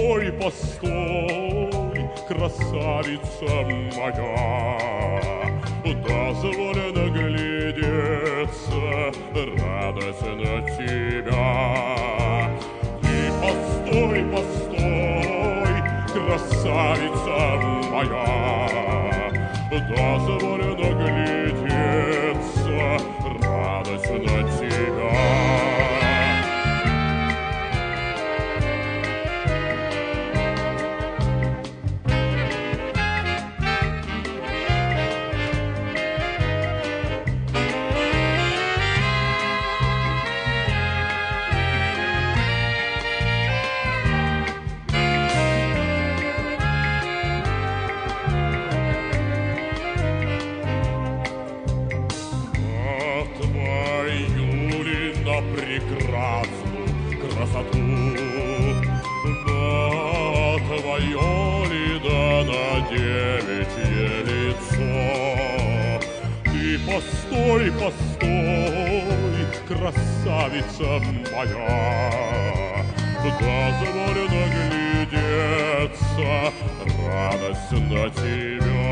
постой, постой, красавица моя, дозволь наглядеться, радость на тебя. Ты постой, постой, красавица моя, дозволь наглядеться, радость на тебя. Прекрасную красоту, на твое ли да на девичье лицо. Ты постой, постой, красавица моя, дозволь наглядеться, радость на тебя.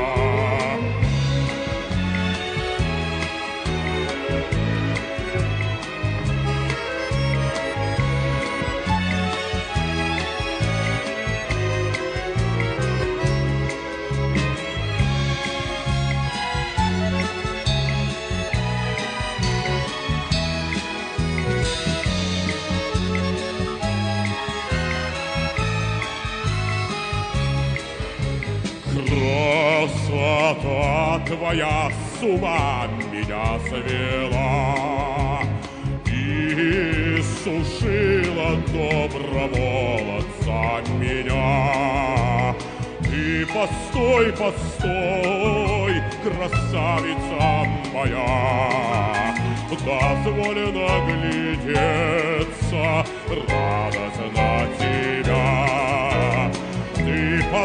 Красота твоя с ума меня свела и сушила доброго молодца меня. Ты постой, постой, красавица моя, дозволь наглядеться, радость на тебя. Ты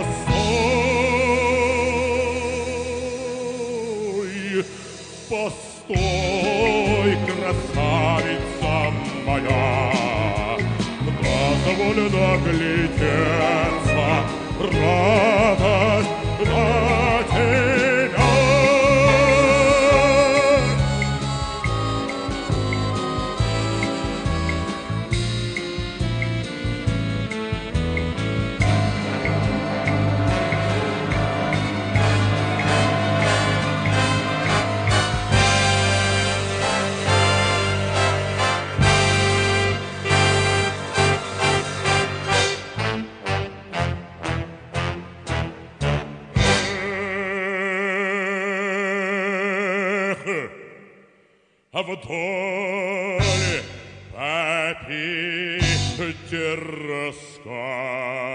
постой, постой, красавица моя, дозволь наглядеться, радость на тебя. Вдоль по Питерской